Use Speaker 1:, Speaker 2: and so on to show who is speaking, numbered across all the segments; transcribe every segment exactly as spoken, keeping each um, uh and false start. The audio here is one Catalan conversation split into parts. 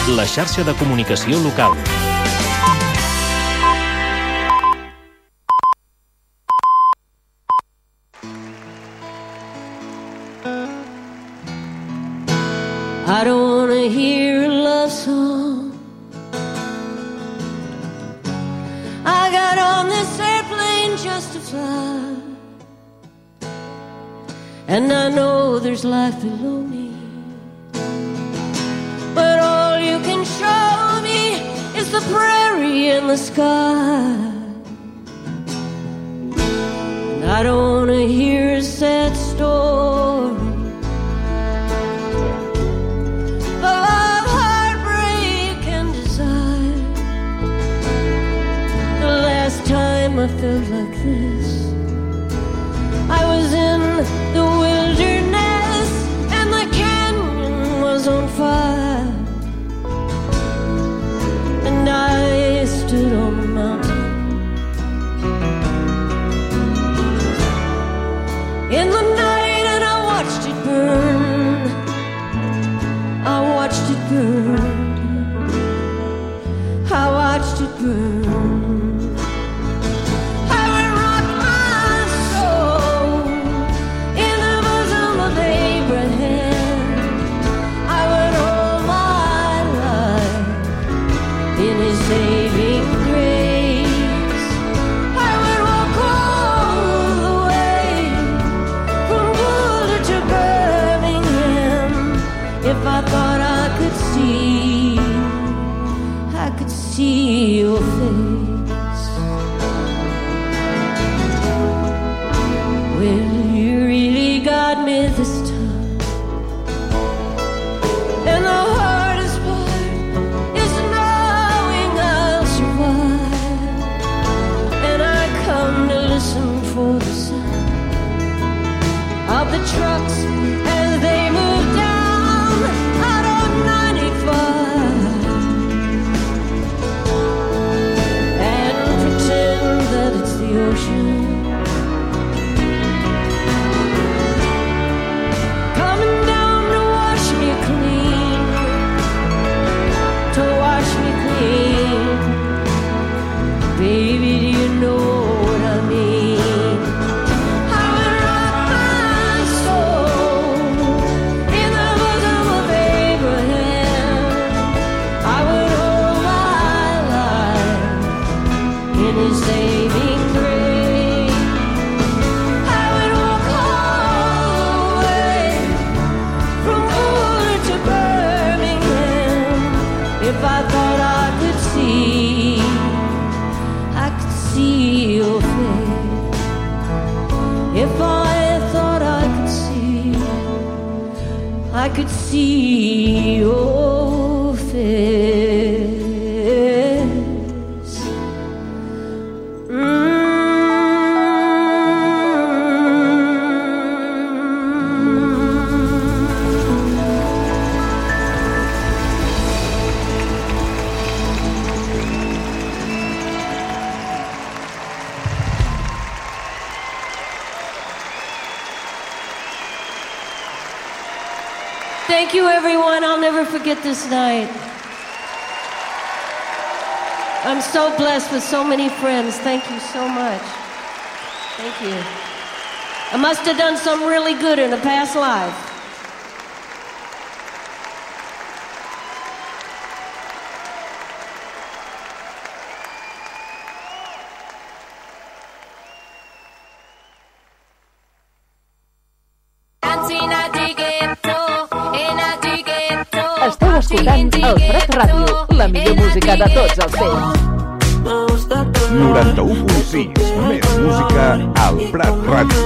Speaker 1: la xarxa de comunicació local.
Speaker 2: I don't wanna hear a love song. I got on this airplane just to fly, and I know there's life below me, but all you can show me is the prairie and the sky. And I don't wanna hear a sad story, I felt like this. I was in the wilderness and the canyon was on fire, and I stood on the mountain in the night and I watched it burn. I watched it burn. I watched it burn. See your face. Well, you really got me this time, and the hardest part is knowing I'll survive. And I come to listen for the sound of the trucks as they move down out of ninety-five. Ocean coming down to wash me clean, to wash me clean. Baby, do you know what I mean? I would rock my soul in the bosom of Abraham. I would hold my life in his saving grace. If I thought I could see, I could see your face. If I thought I could see, I could see your face. Mm. Thank you, everyone. I'll never forget this night. I'm so blessed with so many friends. Thank you so much. Thank you. I must have done something really good in a past life.
Speaker 3: Esteu escoltant el Prat Ràdio, la millor música de tots els temps.
Speaker 4: noranta-u punt sis, més música al Prat Ràdio.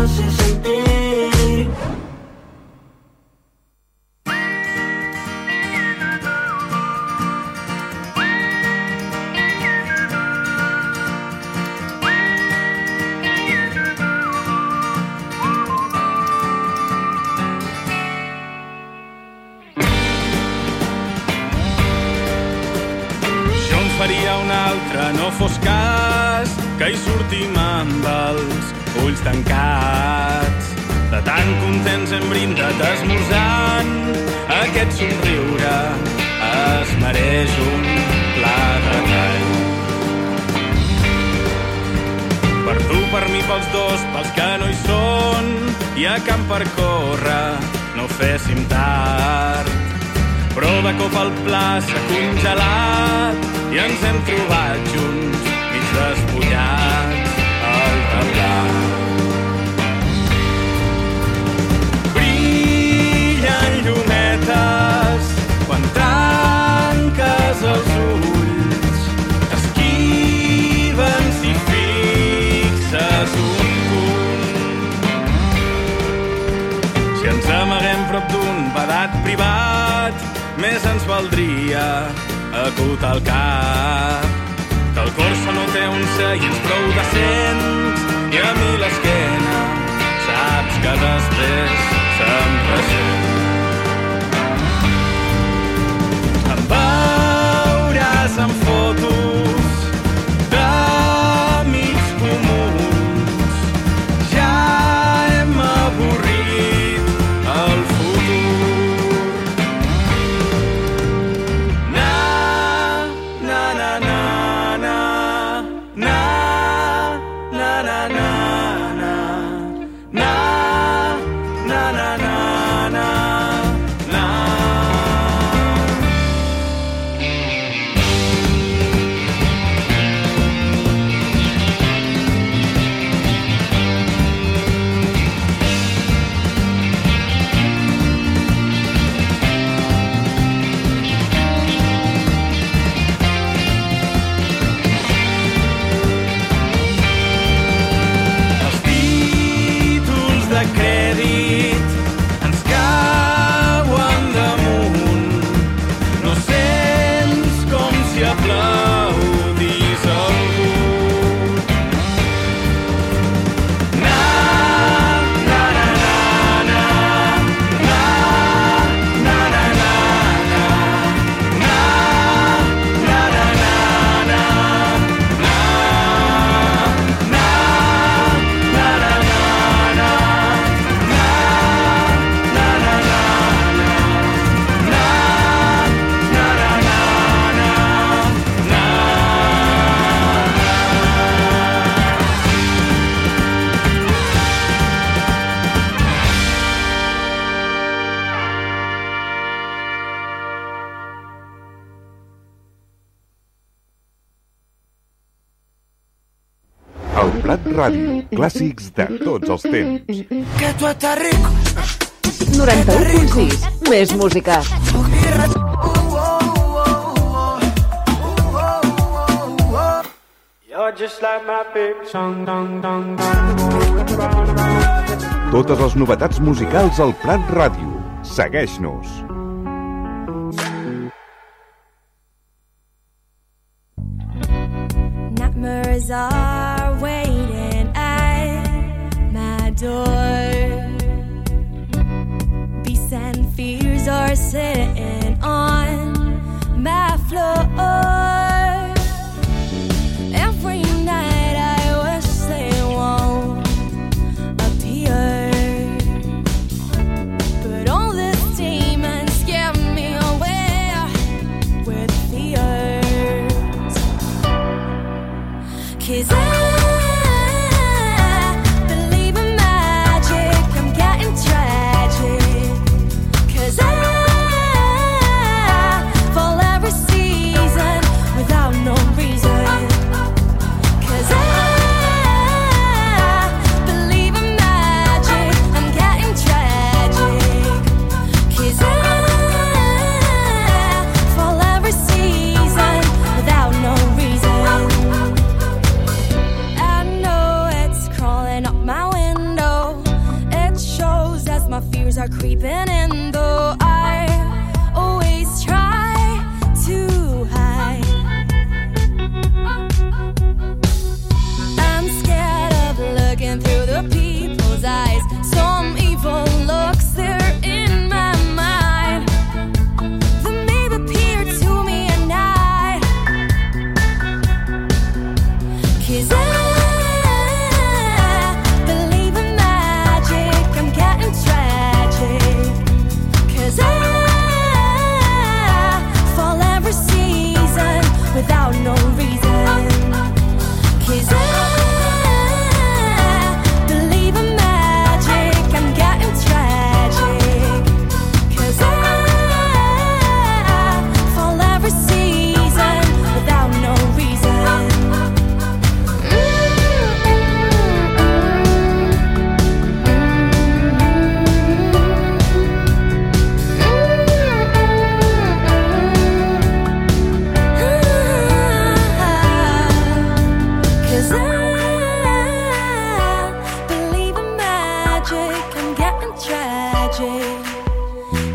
Speaker 5: Faria un altre, no fos cas que hi sortim amb els ulls tancats. De tan contents hem brindat esmorzant, aquest somriure es és un pla de tall. Per tu, per mi, pels dos, pels que no hi són, hi ha camp per córrer, no féssim tard. Però de cop el pla s'ha congelat i ens hem trobat junts, mig despullats al teulat. Brillen llumetes quan tanques els ulls, t'esquiven si fixes un punt. Si ens amaguem prop d'un badat privat, més ens valdria acotar el cap. Que el Corsa no té uns seients prou decents i a mi l'esquena saps que després se'm ressent. Em veuràs en fotos d'amics comuns, ja hem avorrit el futur. Na, na, na, na, na, na, na, na, na, na, na, na, na, na, na, na. Els títols de crèdit ens cauen damunt. No sents com si aplaudís algú. Na, na, na, na, na, na, na, na, na, na, na, na, na, na, na, na, na, na,
Speaker 4: El Prat Ràdio, clàssics de tots els temps.
Speaker 6: Que tú estás rico.
Speaker 3: noranta-u punt sis. Més música.
Speaker 5: You're just like my big song, dong, dong,
Speaker 4: Totes les novetats musicals al Prat Ràdio. Segueix-nos.
Speaker 2: Nightmares are waiting at my door. Beasts and fears are sitting on my floor. Every night I wish they won't appear, but all these demons scare me away with fears. 'Cause I believe in magic, I'm getting tragic. 'Cause I fall every season without no reason. 'Cause I believe in magic, I'm getting tragic. 'Cause I fall every season without no reason. I know it's crawling up my window. It shows as my fears are creeping in, though I always try to hide. I'm scared of looking through the people's eyes. Some evil looks there in my mind. They may appear to me at night. 'Cause I believe in magic, I'm getting tragic. 'Cause I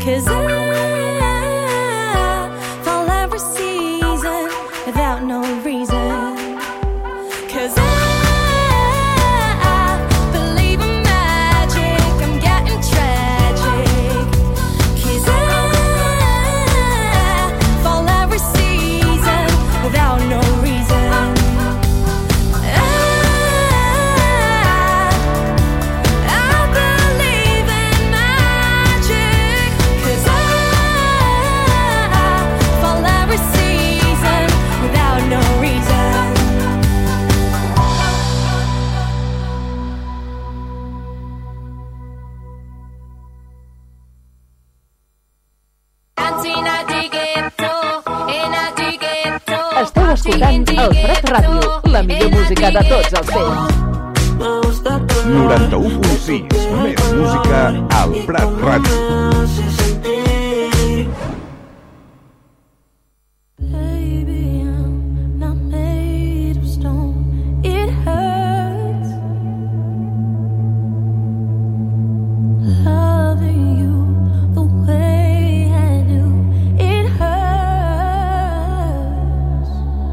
Speaker 2: 'Cause I fall every season without no reason. 'Cause I believe in magic, I'm getting tragic. 'Cause I fall every season without no reason. I, I believe in magic. 'Cause I fall every season without no reason.
Speaker 3: Esteu escoltant el Prat Ràdio, la millor música de tots els temps.
Speaker 4: noranta-u punt sis. Més música al Prat Ràdio.
Speaker 2: Baby, I'm not made of stone. It hurts loving you the way I do. It hurts.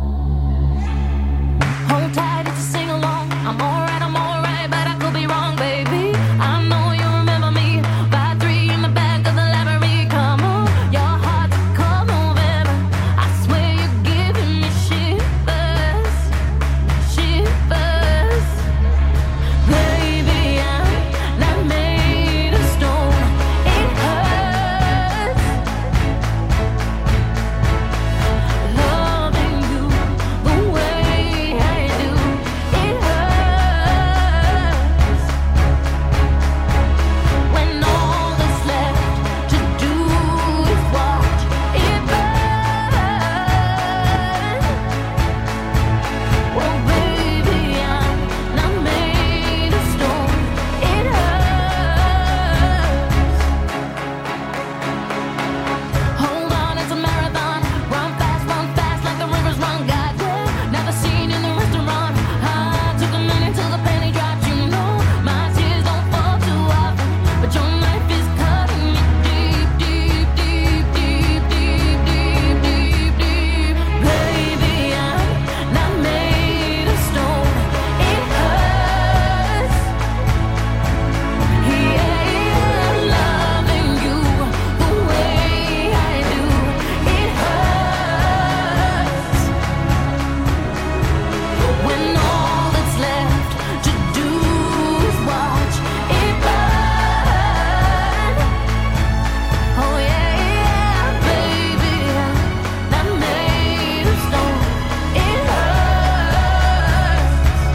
Speaker 2: Hold tight, it's a sing along. I'm alright, I'm alright, but I could be wrong, baby. I know you remember me by three in the back of the library. Come on, your heart's a cold November. I swear you're giving me shivers, shivers. Baby, I'm not made of stone. It hurts loving you the way I do. It hurts when all that's left to do is watch it burn. Well, baby, I'm not made of stone. It hurts. Hold on, it's a marathon. Run fast, run fast like the rivers run. God, yeah. Never seen in the restaurant. I took a minute till the penny dropped. You know my tears don't fall too often, but your knife is cutting me deep, deep, deep, deep, deep, deep, deep, deep. Baby, I'm not made of stone. It hurts. Yeah, loving you the way I do. It hurts when all that's left to do is watch it burn. Oh yeah, yeah, baby, I'm not made of stone. It hurts.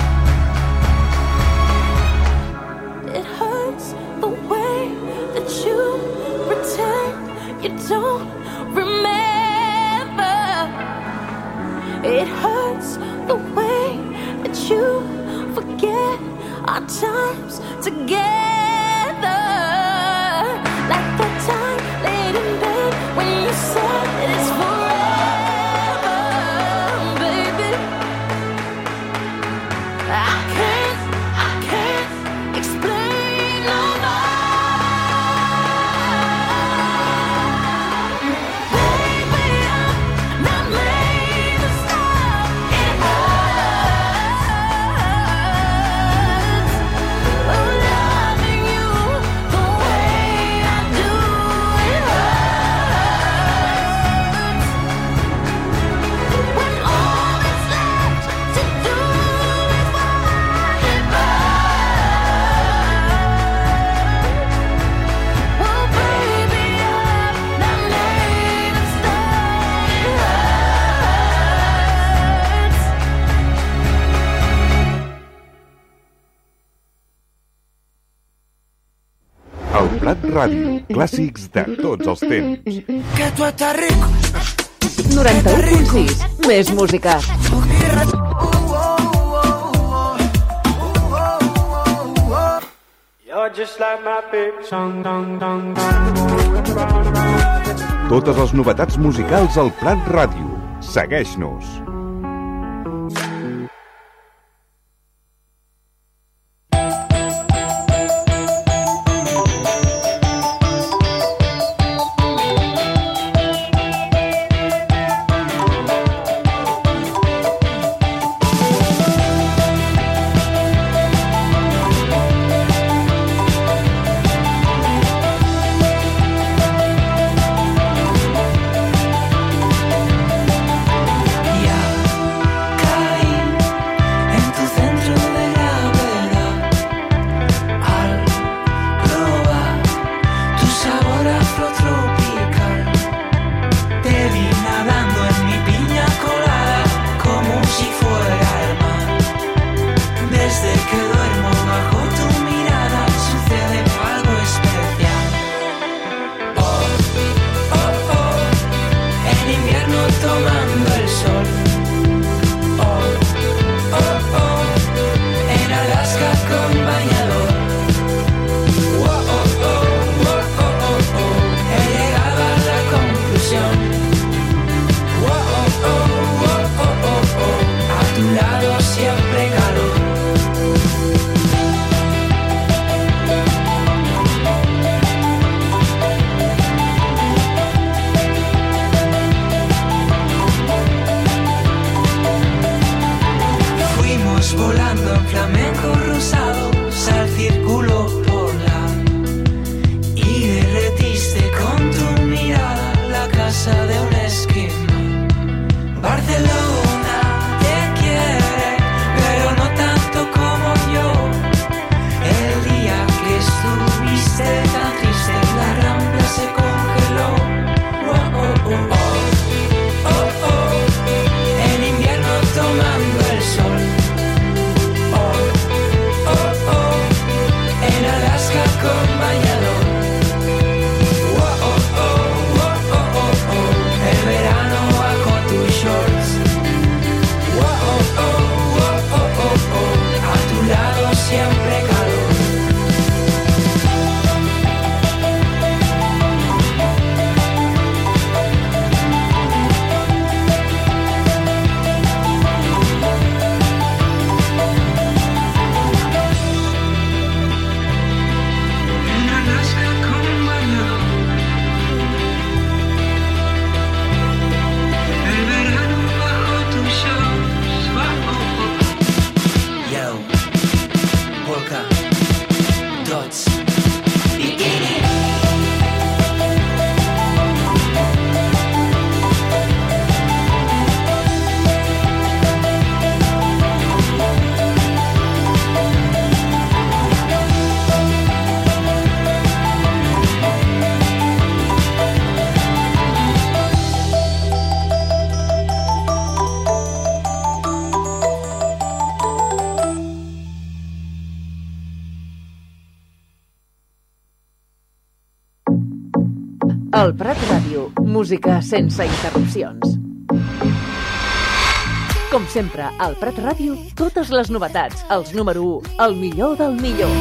Speaker 2: It hurts the way that you pretend you don't remember. It hurts the way that you forget our times together. Like that time laid in bed when you said it's forever, baby. I can't, I can't explain no more. Baby, I'm not made of stone. It hurts. Oh, loving you the way I do. It hurts. When all that's left to do is watch it burn. Well, baby, I'm not made of stone. It hurts.
Speaker 4: El Prat Ràdio. Clàssics de tots els temps.
Speaker 3: noranta-u punt sis. Més música.
Speaker 6: You're just like my favorite song, dong, dong, dong.
Speaker 4: Totes les novetats musicals al Prat Ràdio. Segueix-nos.
Speaker 3: El Prat Ràdio, música sense interrupcions. Com sempre, al Prat Ràdio, totes les novetats, els número u, el millor del millor.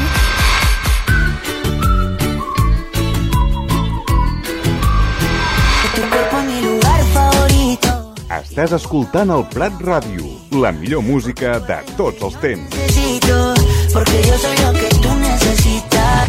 Speaker 4: Estàs escoltant el Prat Ràdio, la millor música de tots els temps.
Speaker 7: Porque yo soy lo que tú necesitas.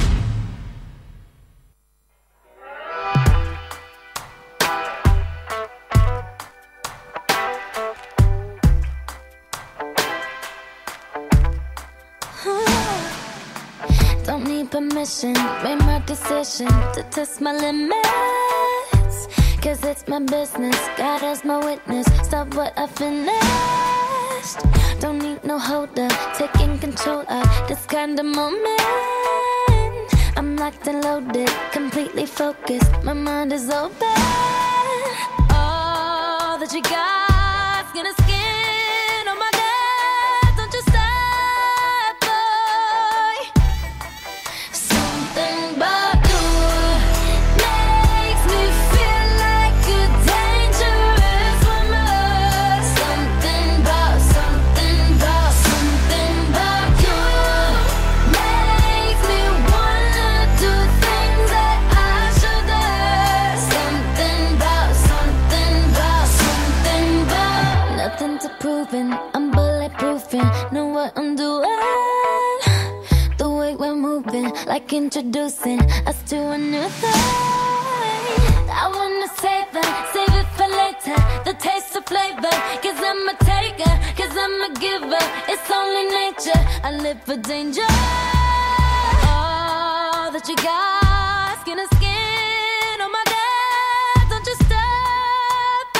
Speaker 2: Don't need permission, made my decision to test my limits. Cause it's my business, God as my witness. Stop what I finished. Don't need no holder, taking control of this kind of moment. I'm locked and loaded, completely focused. My mind is open. All that you got's gonna skin. Oh my God, don't you stop, boy. Something about you makes me feel like a dangerous woman. Something about, something about, something about you makes me wanna do things that I shouldn't. Something about, something about, something about. Nothing to proving, I'm bulletproofing. Know what I'm doing. The way we're moving, like introducing us to a new thing. I wanna save it, save it for later. The taste of flavor, cause I'm a taker, cause I'm a giver. It's only nature, I live for danger. All that you got, skin to skin. Oh my God, don't you stop,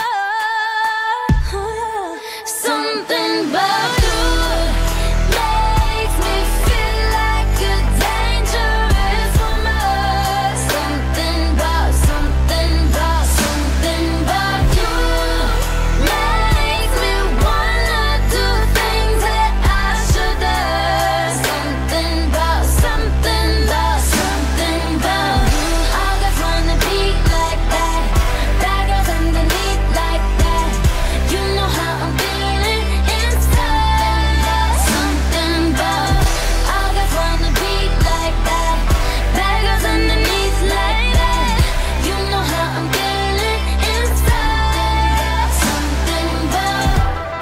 Speaker 2: oh. Something about you makes me feel like a dangerous woman. Something about, something about, something about you makes me wanna do things that I shouldn't. Something about, something about, something about you. All guys wanna be like that. Bad girls underneath like that. You know how I'm feeling inside. Something about, all guys wanna be like that. Bad girls underneath like that. You know how I'm feeling inside. Something about.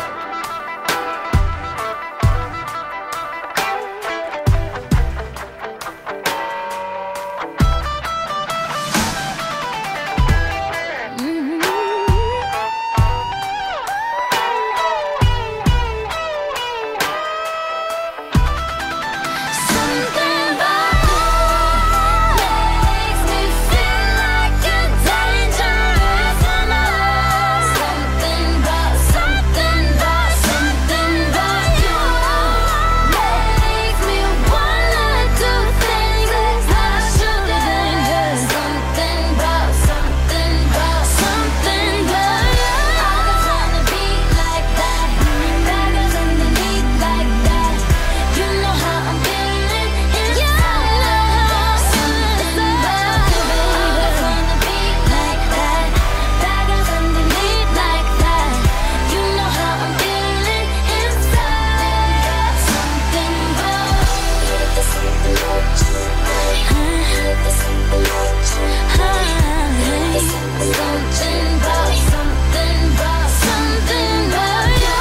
Speaker 2: Something about you makes me feel like a dangerous woman. Something about, something about, something about you makes me wanna do things that I shouldn't. Something about, something about, something about you. All guys wanna be like that. Bad girls underneath like that. You know how I'm feeling inside. Something about you, baby. All guys wanna be like that. Bad girls underneath like that. You know how I'm feeling inside. Something about you. There's something about you. There's something about you. There's something about, something about, something about you.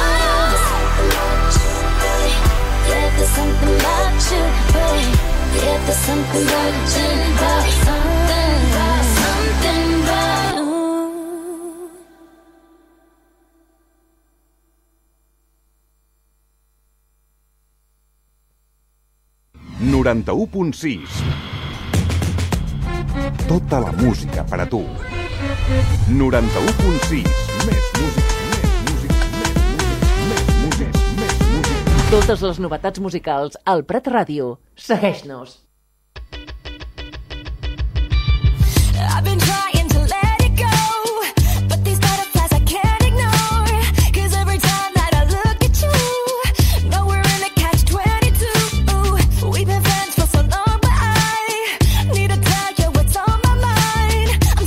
Speaker 2: Yeah, there's something about you, babe. Yeah, there's something about you, about something, about something about you.
Speaker 4: noranta-u punt sis. Tota la música per a tu. noranta-u punt sis. Més música, més música, més música, més música, més música.
Speaker 3: Totes les novetats musicals al Prat Ràdio. Segueix-nos.
Speaker 2: I've been trying to let it go, but these butterflies I can't ignore. Cause every time that I look at you, know we're in a catch twenty-two. We've been friends for so long, but I need to tell you what's on my mind.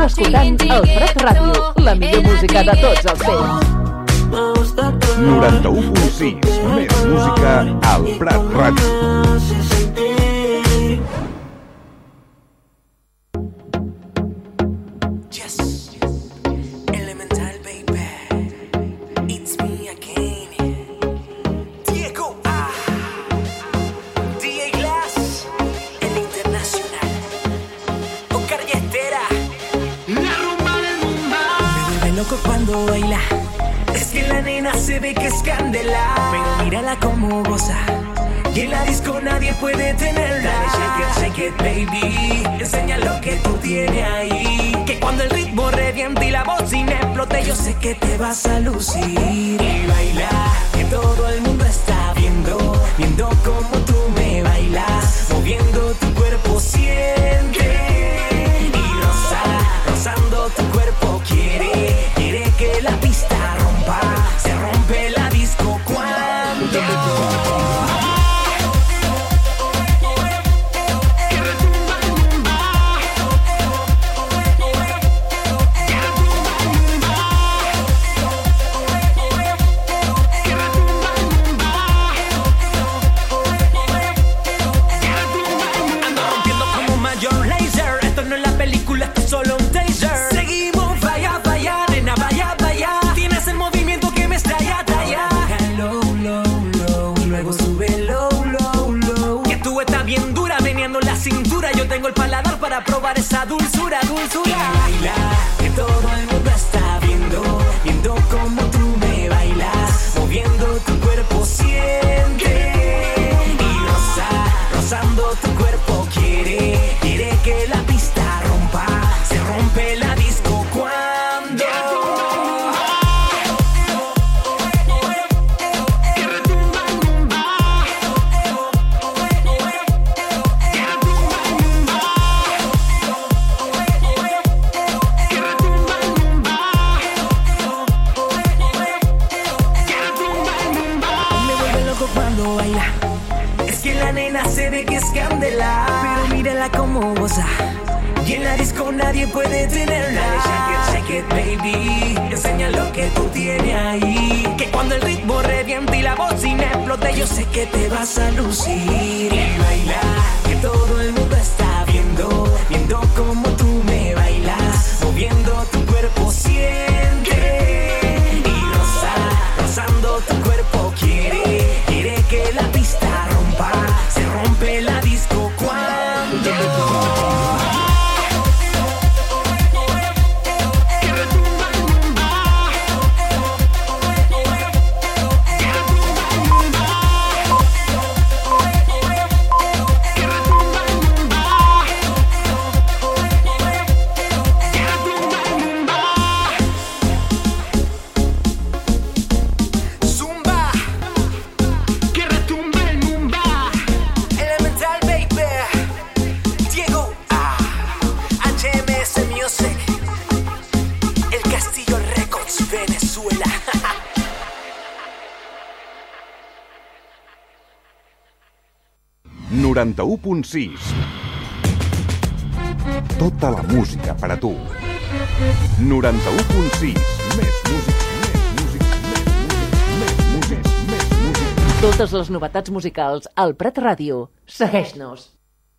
Speaker 3: escoltant el Prat Ràdio, la millor música de tots els temps.
Speaker 4: noranta-u punt sis, més música al Prat Ràdio.
Speaker 8: Cuando baila, es que la nena se ve que es candela, pero mírala como goza, y en la disco nadie puede tenerla. Shake it, shake it, baby, enseña lo que tú tienes ahí, que cuando el ritmo reviente y la bocina explote, yo sé que te vas a lucir. Y baila, que todo el mundo está viendo, viendo cómo tú me bailas, moviendo tu cuerpo, siente, y roza, rozando tu cuerpo, quiere que la pista rompa, se rompe la disco cuando ando rompiendo como Major Lazer, esto no es la película, esto es solo un taser. Seguimos, vaya, vaya, nena, vaya, vaya, tienes el movimiento que me estalla, talla. Low, low, low, y luego sube low, low, low. Que tú estás bien dura, meneando la cintura, yo tengo el paladar para probar esa dulzura, dulzura. Y baila, que todo el mundo está viendo, viendo cómo tú me bailas, moviendo tu cuerpo, siente, y roza, rozando tu cuerpo, quiere, quiere que la pista rompa, se rompe la disco cuando me vuelve loco cuando baila. Es que la nena se ve que es candela, pero mírala como goza, y en la disco nadie puede tenerla. Shake it, shake it, baby, enseña lo que tú tienes ahí, que cuando el ritmo reviente y la bocina explote, yo sé que te vas a lucir. Y baila, que todo el mundo está viendo, viendo cómo tú me bailas, moviendo tu cuerpo, siente, y roza, rozando tu cuerpo, quiere, quiere que la pista rompa, se rompe la disco cuando
Speaker 4: noranta-u punt sis. Tota la música per a tu. noranta-u punt sis. Més música, més música, més música, més música, més música.
Speaker 3: Totes les novetats musicals al Prat Ràdio. Segueix-nos.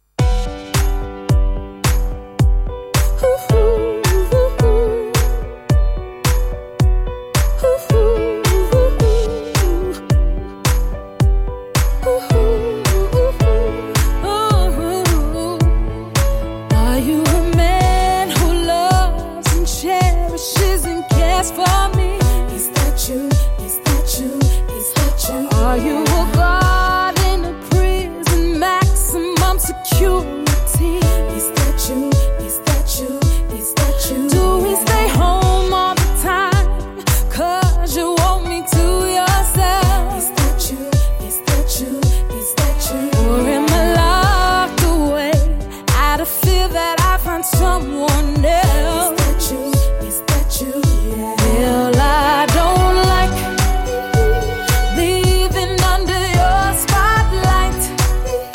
Speaker 2: Are you a god in a prison, maximum security? Is that you? Is that you? Is that you? Do we stay home all the time? Cause you want me to yourself. Is that you? Is that you? Is that you? Or am I locked away out of fear that I find someone else? Is that you? Is that you? Yeah. Well, I don't like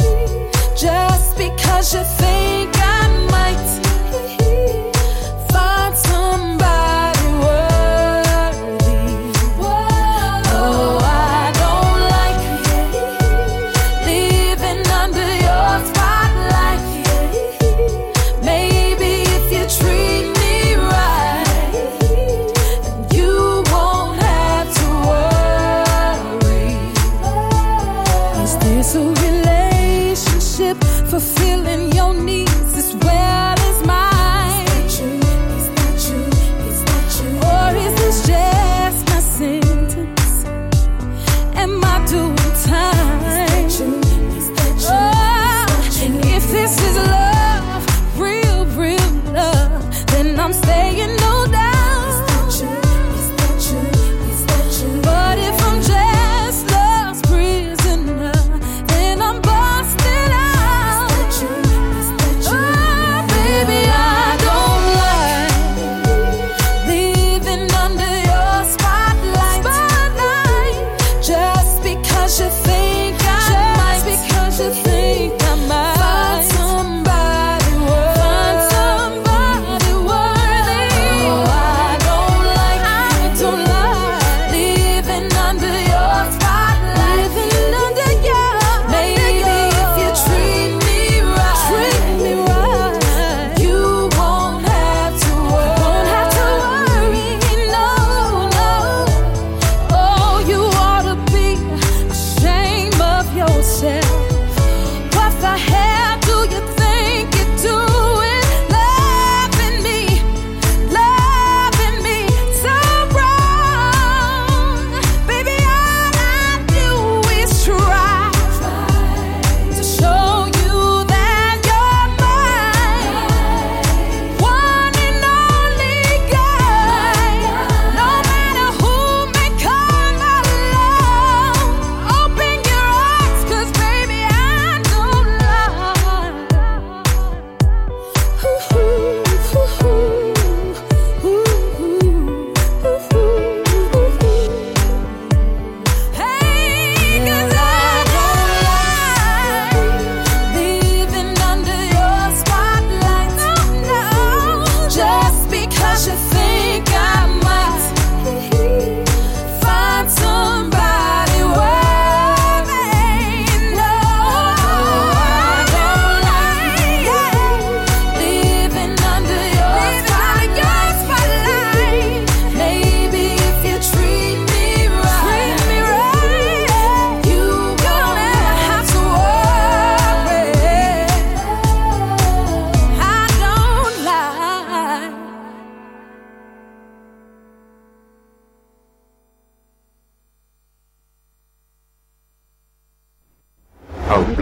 Speaker 2: you think I might find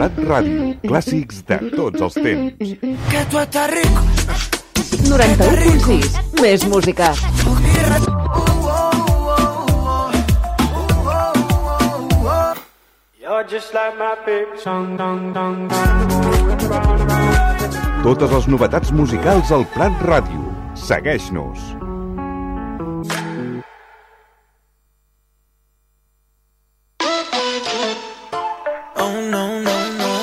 Speaker 4: Prat Ràdio, clàssics de tots els temps.
Speaker 7: Que tu estàs rico.
Speaker 3: noranta-u punt sis, més música.
Speaker 6: You're just like my big song, dong, dong, dong.
Speaker 4: Totes les novetats musicals al Prat Ràdio. Segueix-nos.
Speaker 9: Oh, no, no, no.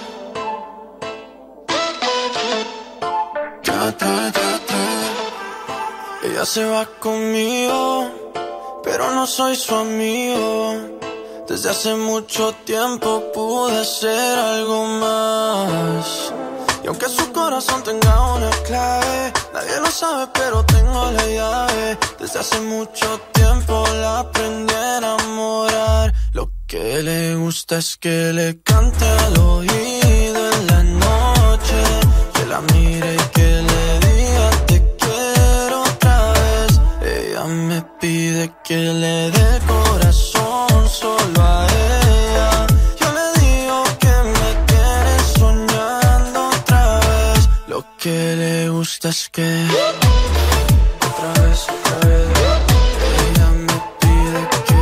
Speaker 9: Ya atrás, ya atrás. Ella se va conmigo, pero no soy su amigo. Desde hace mucho tiempo pude ser algo más. Y aunque su corazón tenga una clave, nadie lo sabe, pero tengo la llave. Desde hace mucho tiempo la aprendí a enamorar. Lo que le gusta es que le cante al oído en la noche, que la mire y que le diga te quiero otra vez. Ella me pide que le dé el corazón solo a ella. Yo le digo que me tiene soñando otra vez. Lo que le gusta es que otra vez, otra vez. Ella me pide que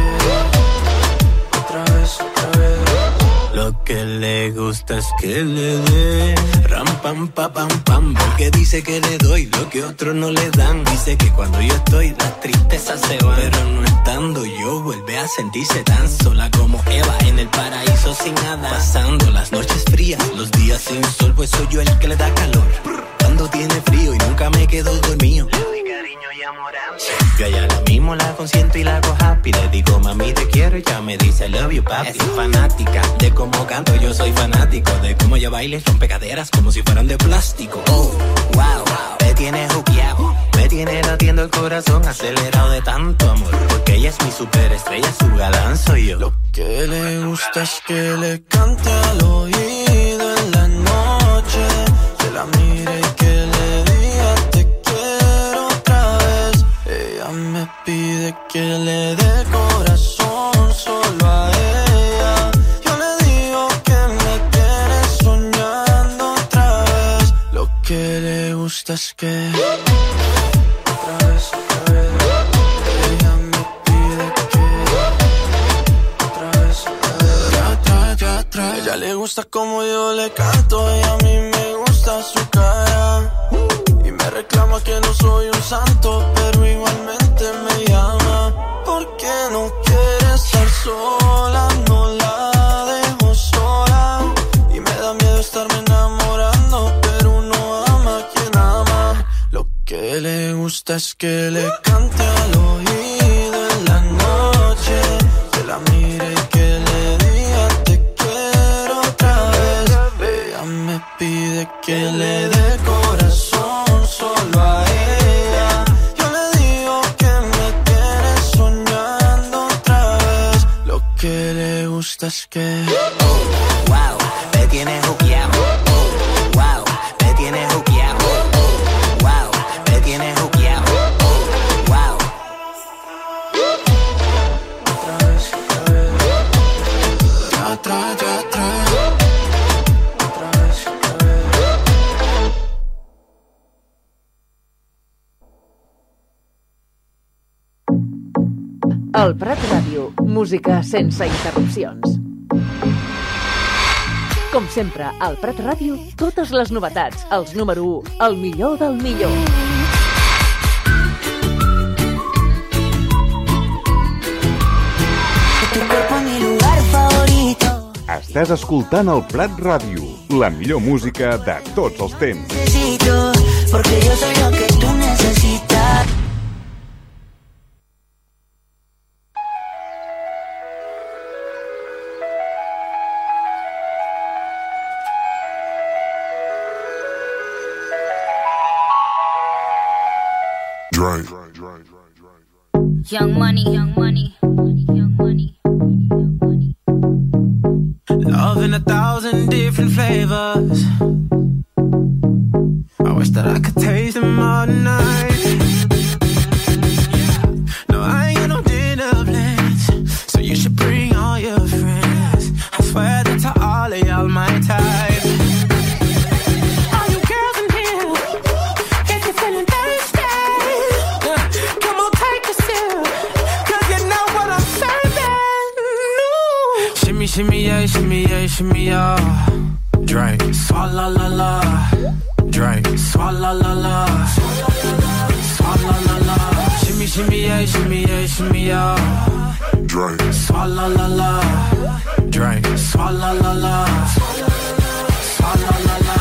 Speaker 9: otra vez, otra vez. Lo que le gusta es que le dé ram pam pa pam pam, porque dice que le doy lo que otros no le dan. Dice que cuando yo estoy las tristezas se van, pero no estando yo vuelve a sentirse tan sola como Eva en el paraíso sin nada. Pasando las noches frías, los días sin sol, pues soy yo el que le da calor. Cuando tiene frío y nunca me quedo dormido, le doy cariño y amor a mí. Yo a ella lo mismo la consiento y la hago happy. Le digo mami te quiero y ya me dice love you papi. Es fanática de cómo canto, yo soy fanático de cómo ella baila y rompe caderas como si fueran de plástico. Oh, wow, me tiene juqueado, me tiene latiendo el corazón acelerado de tanto amor, porque ella es mi superestrella, su galán soy yo. Lo que le gusta es que le cante al oído en la noche, que la mire y que le diga te quiero otra vez. Ella me pide que le dé el corazón solo a ella. Yo le digo que me tiene soñando otra vez. Lo que le gusta es que otra vez, otra vez. Ella me pide que otra vez, otra vez. Ya atrás, ya atrás. Ella le gusta como yo le canto y a mí me gusta su cara. Y me reclama que no soy un santo, pero igualmente me llama. Porque no quiere estar sola, no la dejo sola. Y me da miedo estarme enamorando, pero uno ama a quien ama. Lo que le gusta es que le cante al oído en la noche, que la mire y que le diga te quiero otra vez. Ella me pide que le dé el corazón solo a ella. Yo le digo que me tiene soñando otra vez. Lo que le gusta es que oh, wow, me tiene juqueado. Oh, wow, me tiene juqueado. Oh, wow, me tiene juqueado. Oh, wow. Otra vez, otra vez. Ya atrás, ya atrás. Otra vez, otra vez.
Speaker 3: El Prat Ràdio, música sense interrupcions. Com sempre, al Prat Ràdio, totes les novetats, els número u, el millor del millor.
Speaker 7: Tu cuerpo es mi lugar favorito.
Speaker 4: Estàs escoltant el Prat Ràdio, la millor música de tots els temps.
Speaker 7: Necesito, porque yo soy lo que tú necesitas.
Speaker 10: Young money, young money, young money, young money.
Speaker 8: Love in a thousand different flavors. I wish that I could taste them all night. No, I ain't got no dinner plans, so you should bring all your friends. I swear that to all of y'all, my shimmy, yeah, shimmy, yeah, shimmy, yeah. Drink, swalla la la. Drink, swalla la la. Swalla la la. Shimmy, shimmy, yeah, shimmy, yeah, shimmy, yeah. Drink, swalla la la. Drink, swalla la la. Swalla la la.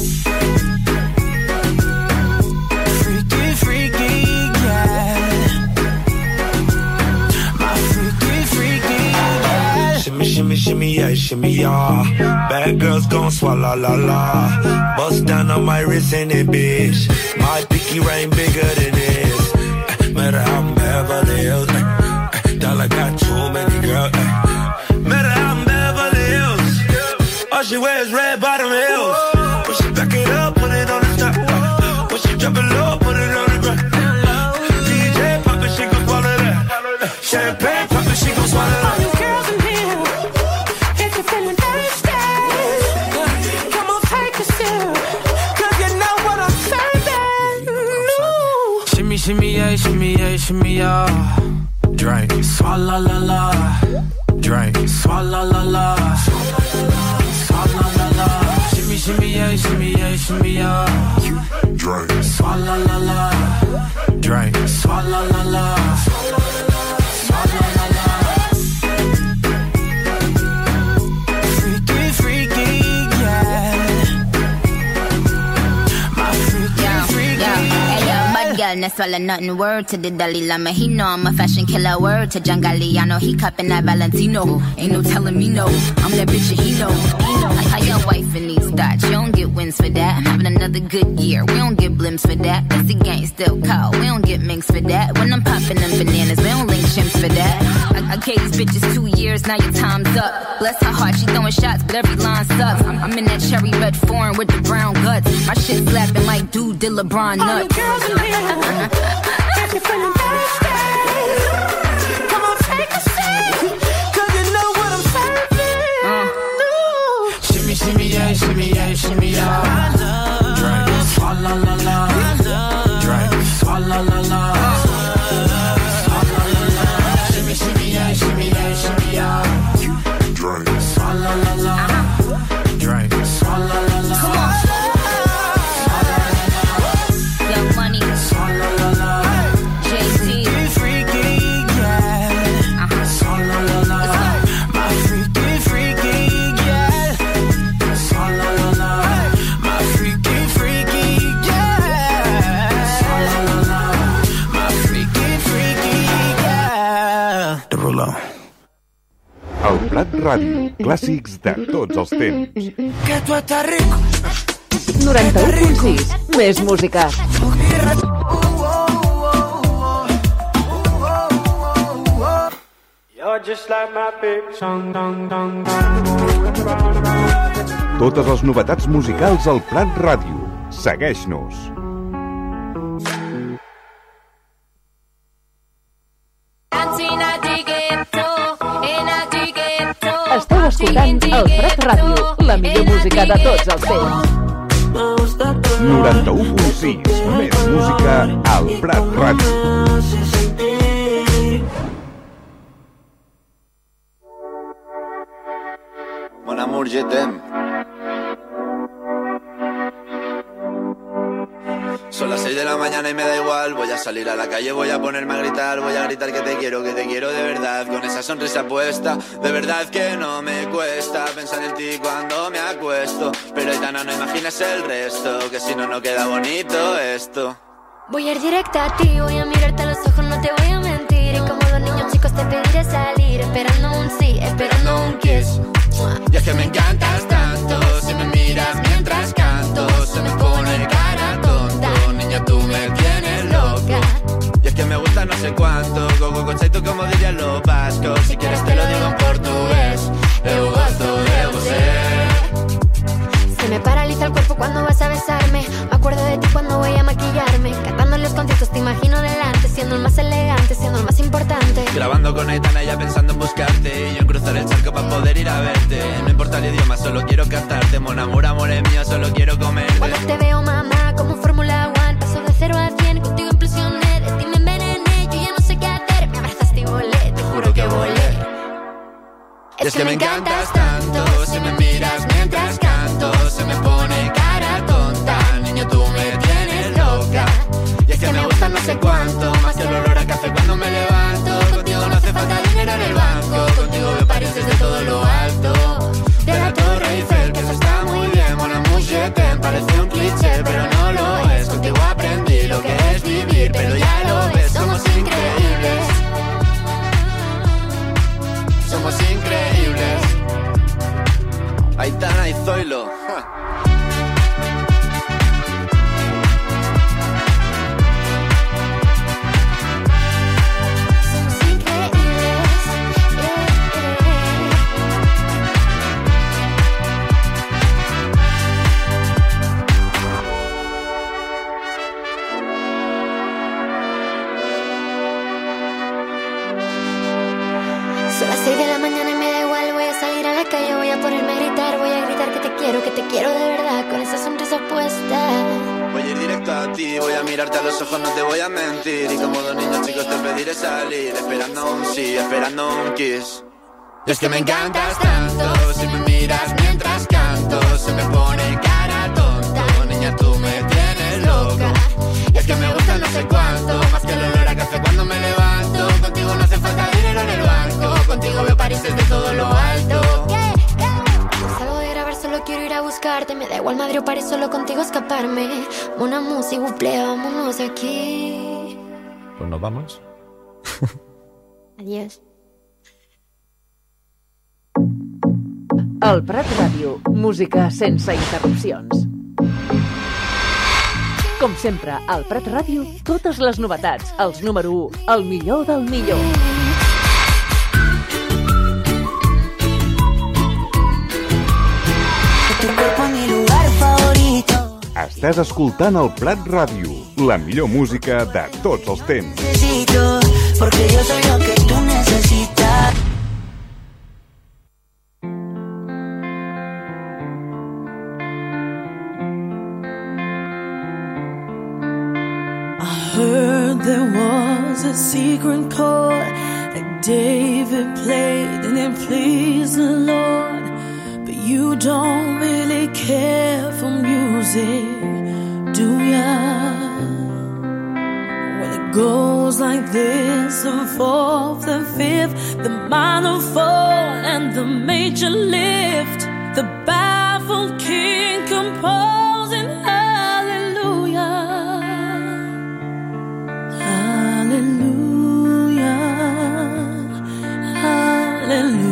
Speaker 8: Freaky, freaky, yeah. My freaky, freaky, yeah.
Speaker 11: Shimmy, shimmy, shimmy, yeah, shimmy, yeah. Bad girls gon' swallow la la. Bust down on my wrist in it, bitch. My pinky ring bigger than this. Uh, matter how I'm Beverly Hills. Uh, uh, dollar got too many girls. Uh, matter how I'm Beverly Hills. All she wears red bottom heels. When she back it up, put it on the top. Uh, when she drop it low, put it on the ground. D J pop it, she gon' swallow that. Uh, champagne pop it, she gon' swallow that.
Speaker 2: All you girls in here, if you're feeling thirsty, come on, take a sip, 'cause you know what I'm serving. No.
Speaker 8: Shimmy, shimmy, yeah, shimmy, yeah, shimmy, yeah. Drink, swalla la la. Drink, swalla la la. Swalla la la. Shimmy, shimmy, yeah, shimmy, yeah, shimmy, yeah. Drink, swalla la la. Drink, swalla la la. Swalla la la. Freaky, freaky, yeah. My freaky,
Speaker 10: Yeah,
Speaker 8: freaky,
Speaker 10: yeah. Hey, yo,
Speaker 8: yeah.
Speaker 10: bad girl, no swallow nothing. Word to the Dalai Lama. He know I'm a fashion killer. Word to John Galliano. He cupping that Valentino. Ain't no telling me no. I'm that bitch and he know. He know. How your wife in these thoughts. You don't get wins for that. I'm having another good year. We don't get blimps for that. That's the gang still call. We don't get minks for that. When I'm popping them bananas, we don't link chimps for that. I, I gave these bitches two years. Now your time's up. Bless her heart. She throwing shots, but every line sucks. I'm, I'm in that cherry red foreign with the brown guts. My shit slapping like dude did LeBron
Speaker 2: All you
Speaker 10: nuts.
Speaker 2: girls in here, if you're feeling thirsty, come on, take a sip, 'cause you know what I'm serving.
Speaker 10: Uh.
Speaker 2: No.
Speaker 8: Shimmy, shimmy, yeah, shimmy, yeah, shimmy, yeah. Drink, swalla la la. Drink, swalla la la. Swalla la la. Shimmy, shimmy, yeah, shimmy, yeah, shimmy, yeah. Drink, swalla la la. Drink, swalla la la.
Speaker 10: Young Money,
Speaker 8: Swalla la la.
Speaker 10: Jay-Z.
Speaker 8: Freaky, yeah.
Speaker 10: Uh-huh.
Speaker 8: Swalla la la. My freaky, freaky, yeah. Swalla la la. My freaky, freaky, yeah. Swalla la la. My freaky, freaky, yeah.
Speaker 11: The Rulo.
Speaker 4: El Prat Ràdio, clàssics de tots els temps.
Speaker 11: Que tu estàs rico.
Speaker 3: noranta-u punt sis. Més música.
Speaker 6: You're just like my big song, dong, dong, dong.
Speaker 4: Totes les novetats musicals al Prat Ràdio. Segueix-nos.
Speaker 3: Esteu escoltant el Prat Ràdio, la millor música de tots els temps.
Speaker 4: noranta-u punt sis. Més música al Prat Ràdio.
Speaker 12: Mon amour, je t'aime. Son las seis de la mañana y me da igual. Voy a salir a la calle, voy a ponerme a gritar. Voy a gritar que te quiero, que te quiero de verdad. Con esa sonrisa puesta, de verdad que no me cuesta pensar en ti cuando me acuesto. Pero Aitana, no imaginas el resto, que si no, no queda bonito esto.
Speaker 13: Voy a ir directa a ti, voy a mirarte a los ojos, no te voy a mentir. Y como dos niños chicos te pediré salir, esperando un sí, esperando un kiss.
Speaker 12: Y es que me encantas tanto, si me miras mientras canto, se me pone cara tonta, niña tú me tienes loca. Y es que me gusta no sé cuánto, go go go tú como dirían los vascos. Si quieres te lo digo en portugués, eu gosto de você.
Speaker 13: Se me paraliza el cuerpo cuando vas a besarme. Me acuerdo de ti cuando voy a maquillarme. Cantando en los conciertos te imagino delante, siendo el más elegante, siendo el más importante.
Speaker 12: Grabando con Aitana ya pensando en buscarte, y yo en cruzar el charco para poder ir a verte. No importa el idioma, solo quiero cantarte. Mon amor, amor es mío, solo quiero comerte.
Speaker 13: Cuando te veo, mamá, como Fórmula One, paso de cero a cien, contigo impresioné. De ti me envenené, yo ya no sé qué hacer. Me abrazaste y volé, te juro que volé.
Speaker 12: Es que me encantas tanto, si me miras mientras canto, se me pone cara tonta. Niño, tú me tienes loca. Y es que me gusta no sé cuánto, más que el olor a café cuando me levanto. Contigo no hace falta dinero en el banco, contigo veo París desde todo lo alto. De la Torre Eiffel, que eso está muy bien, mon amour, je t'aime, parece un cliché, pero no lo es. Contigo aprendí lo que es vivir, pero ya lo ves, somos increíbles. Somos increíbles. Aitana y Zoilo. Ja.
Speaker 13: Que te quiero de verdad, con esa sonrisa puesta.
Speaker 12: Voy a ir directo a ti, voy a mirarte a los ojos, no te voy a mentir. Y como dos niños chicos te pediré salir, esperando un sí, esperando un kiss. Y es que me encantas tanto, si me miras mientras canto, se me pone cara tonta. Niña, tú me tienes loca. Y es que me gusta no sé cuánto, más que el olor a café cuando me levanto. Contigo no hace falta dinero en el banco, contigo veo París desde todo lo alto.
Speaker 13: Solo quiero ir a buscarte, me da igual Madrid o París, solo contigo escaparme. Mon amour, s'il vous plaît, vámonos de aquí.
Speaker 14: Pues nos vamos.
Speaker 13: Adiós.
Speaker 3: El Prat Ràdio, música sense interrupcions. Com sempre, al Prat Ràdio, totes les novetats, els número u, el millor del millor.
Speaker 4: Estàs escoltant el Prat Ràdio, la millor música de tots els temps.
Speaker 7: Necesito, porque yo soy lo que tú necesitas.
Speaker 15: I heard there was a secret chord that David played and it pleased the Lord. But you don't really care for music, do ya? Well, it goes like this, the fourth, the fifth, the minor fall and the major lift. The baffled king composing hallelujah, hallelujah, hallelujah.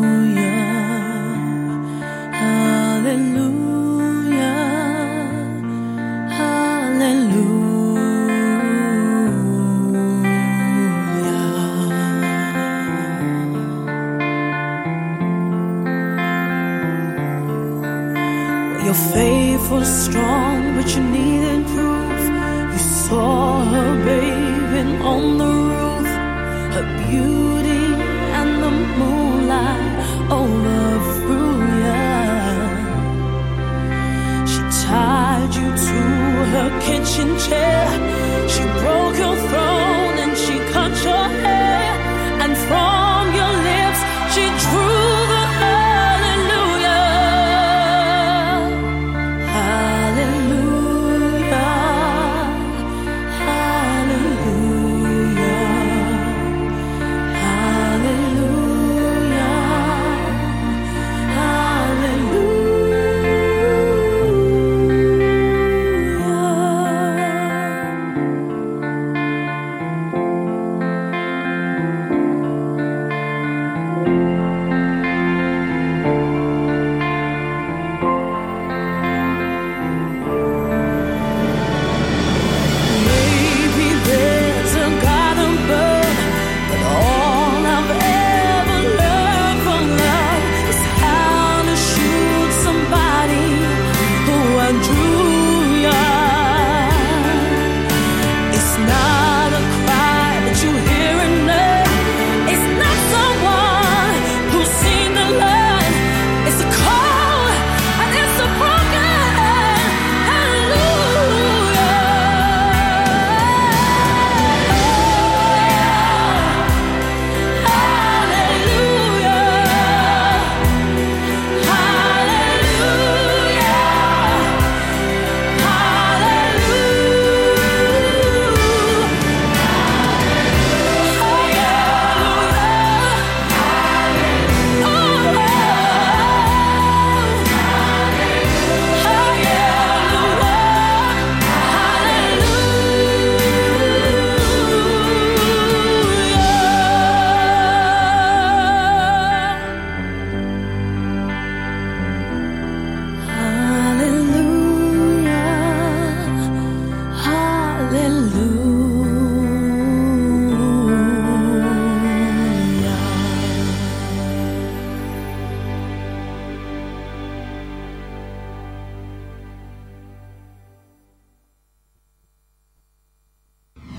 Speaker 15: Your faith was strong, but you needed proof. You saw her bathing on the roof, her beauty and the moonlight overthrew ya. She tied you to her kitchen chair. She broke your throne and she cut your hair. And from your lips she drew the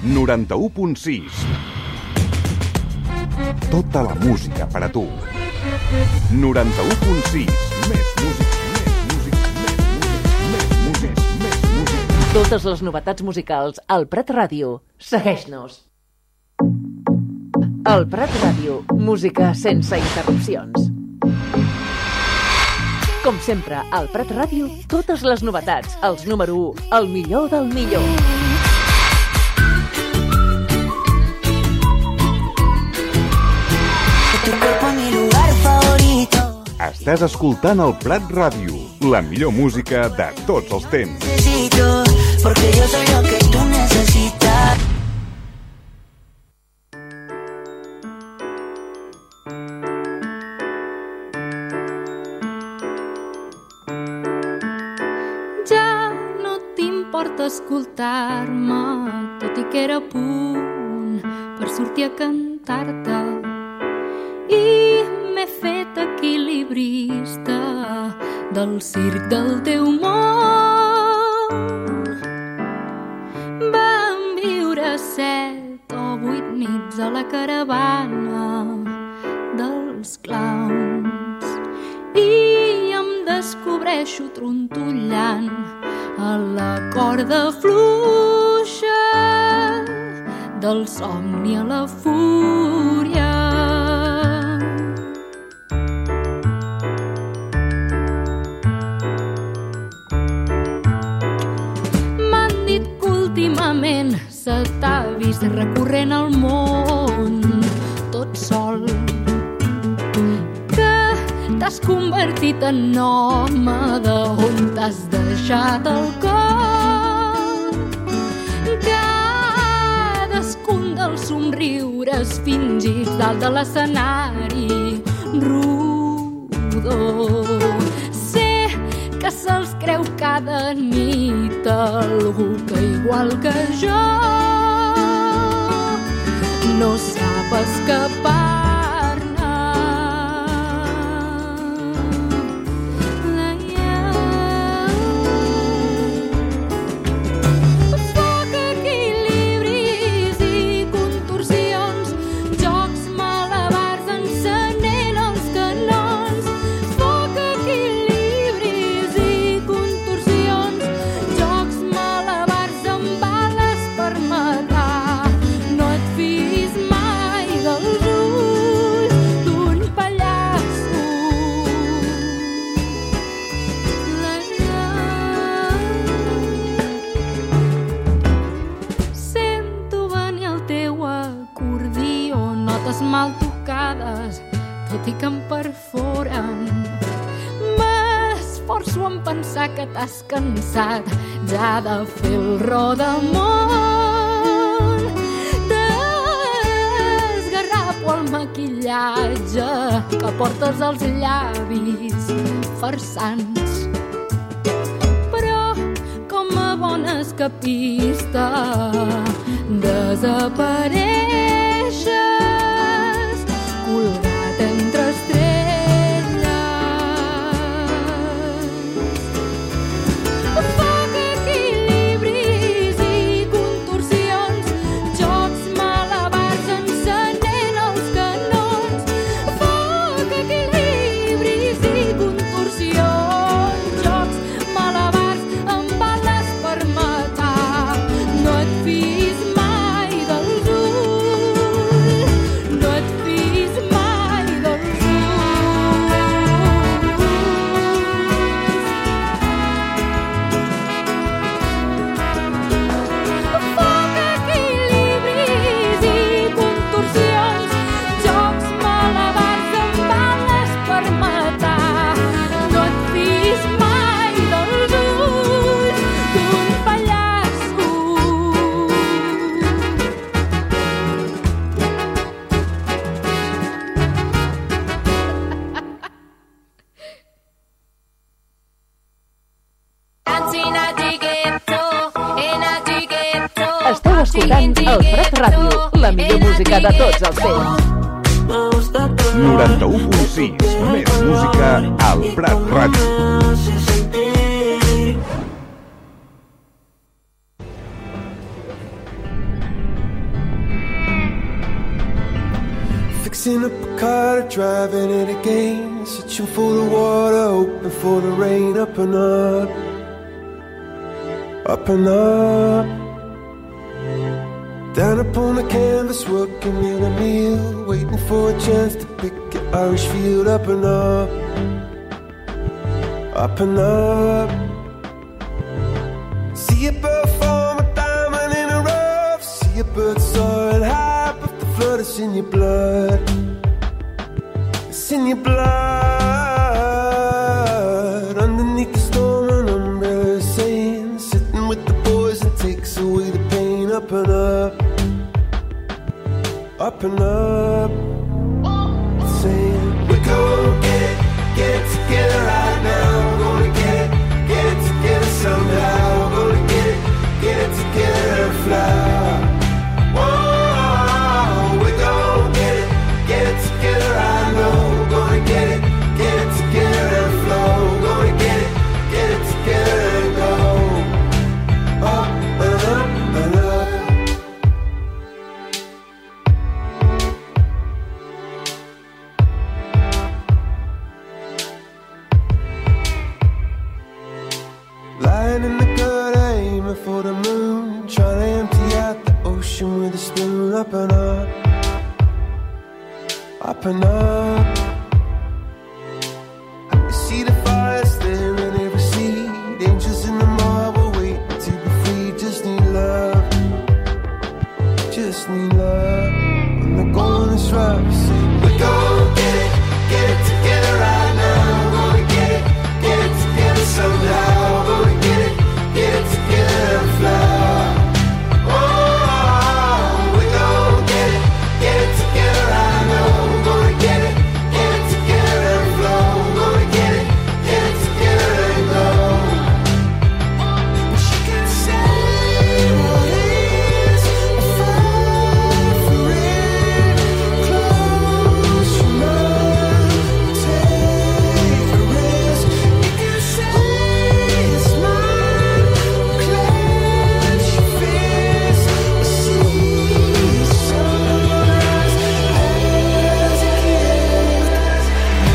Speaker 4: noranta-u punt sis. Tota la música per a tu. noranta-u punt sis. Més música, més música, més música, més música, més música.
Speaker 3: Totes les novetats musicals al Prat Ràdio. Segueix-nos. El Prat Ràdio. Música sense interrupcions. Com sempre, al Prat Ràdio, totes les novetats, els número u, el millor del millor.
Speaker 4: Estàs escoltant el Prat Ràdio, la millor música de tots els temps.
Speaker 7: Porque yo soy lo que tú necesitas.
Speaker 14: Escoltar-me, tot i que era a punt per sortir a cantar-te, i m'he fet equilibrista del circ del teu món. Vam viure set o vuit nits a la caravana dels clowns i em descobreixo trontollant a la corda fluixa del somni a la fúria. M'han dit que últimament se t'ha vist recorrent el món tot sol, que t'has convertit en nòmada on t'has deixat el cor. Cadascun dels somriures fingits dalt de l'escenari rodó. Sé que se'ls creu cada nit algú que igual que jo no sap escapar. Mal tocades, tot i que em perforen. M'esforço en pensar que t'has cansat ja de fer el rodamón. Desgarrapo el maquillatge que portes als llavis farsants. Però com a bona escapista desapareixes colgat entre estrelles. Foc, equilibris i contorsions, jocs malabars encenent els canons. Foc, equilibris i contorsions, jocs malabars amb bales per matar. No et fiïs mai dels ulls, no et fiïs mai dels ulls. Foc, equilibris i contorsions, jocs malabars amb bales per matar. No et fiïs mai dels ulls d'un pallasso.
Speaker 3: Esteu escoltant el Prat Ràdio, la millor música de tots els temps.
Speaker 4: noranta-u punt sis. Més música al Prat Ràdio.
Speaker 16: Fixing up a car, driving it again, searching for the water, hoping for the rain. Up and up, up and up. Down upon the canvas, working in a meal, waiting for a chance to pick an Irish field. Up and up, up and up. See a bird form a diamond in a rough. See a bird soaring high, but the flood is in your blood. It's in your blood. Underneath the storm, an umbrella is saying, sitting with the boys and takes away the pain. Up and up, up and up. Saying, we're gonna get it, get it together right now. We're gonna get it, get it together somehow. We're gonna get it, get it together and fly. Whoa, we're gonna get it, get it together, I know. We're gonna get it, get it together and flow. We're gonna get it, get it together and go. Up and up and up. Lying in the gutter, aiming for the moon, trying to empty out the ocean with a spoon. Up and up, up and up. I can see the fires there in every seed. Angels in the marble waiting to be free. Just need love, just need love. When the going is rough, say we're gonna get it, get it together right now. We're gonna get it, get it together somehow. We're gonna get it, get it together and fly. Oh, we're gonna get it, get it together, I know. We're gonna get it, get it together and flow. We're gonna get it, get it together and go. She can say what is a fight for it. Close your mind, take a risk. You can say it's mine. Clench your fist. I see sunrise as a gift.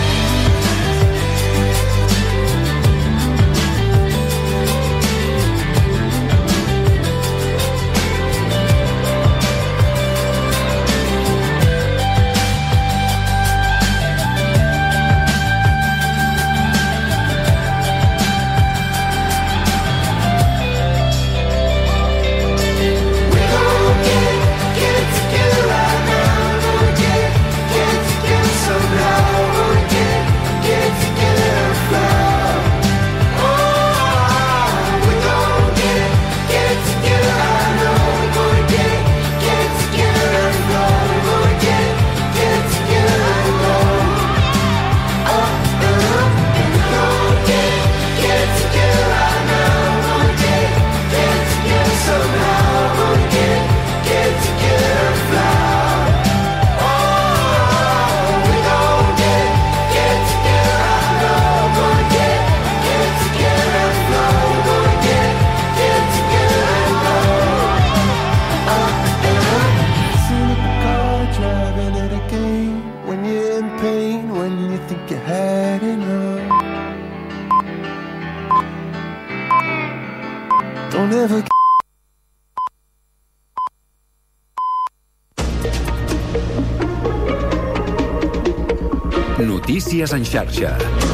Speaker 16: We're gonna get it, get it together right now. We're gonna get it, get it together somehow. We're gonna get it, get it together and fly. Oh, we're gonna get it, get it together, I know. We're gonna get it, get it together and flow. We're gonna get it, get it together and go. Up and up, and we're gonna get it, get it together right now. We're gonna get it, get it together somehow. We're gonna get it, get it together and fly. Oh, we're gonna get it, get it together, I know. We're gonna get it, get it together and flow. We're gonna get it, get it together and go. Up and up. Sitting in the car, driving it again. When you're in pain, when you think you had enough. Don't ever get
Speaker 17: Notícies en xarxa.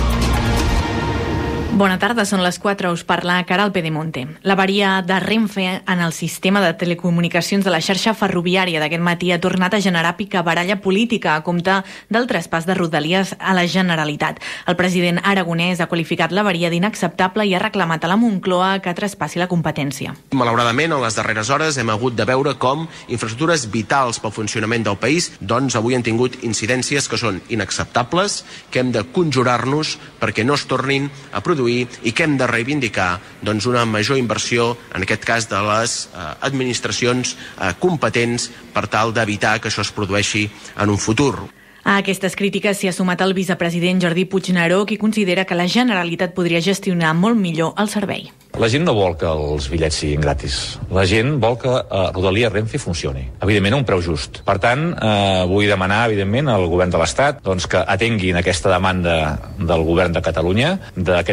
Speaker 18: Bona tarda, són les quatre, us parla Caral Pedemonte. L'avaria de Renfe en el sistema de telecomunicacions de la xarxa ferroviària d'aquest matí ha tornat a generar picabaralla política a compte del traspàs de Rodalies a la Generalitat. El president aragonès ha qualificat l'avaria d'inacceptable i ha reclamat a la Moncloa que traspassi la competència.
Speaker 19: Malauradament, en les darreres hores hem hagut de veure com infraestructures vitals pel funcionament del país doncs avui han tingut incidències que són inacceptables, que hem de conjurar-nos perquè no es tornin a produir i que hem de reivindicar doncs, una major inversió, en aquest cas de les eh, administracions eh, competents per tal d'evitar que això es produeixi en un futur.
Speaker 18: A aquestes crítiques s'hi ha sumat el vicepresident Jordi Puigneró, qui considera que la Generalitat podria gestionar molt millor el servei.
Speaker 17: La gent no vol que els bitllets siguin gratis. La gent vol que eh, Rodalies Renfe funcioni. Evidentment, a un preu just. Per tant, eh, vull demanar, evidentment, al govern de l'Estat doncs, que atenguin aquesta demanda del govern de Catalunya d'aquest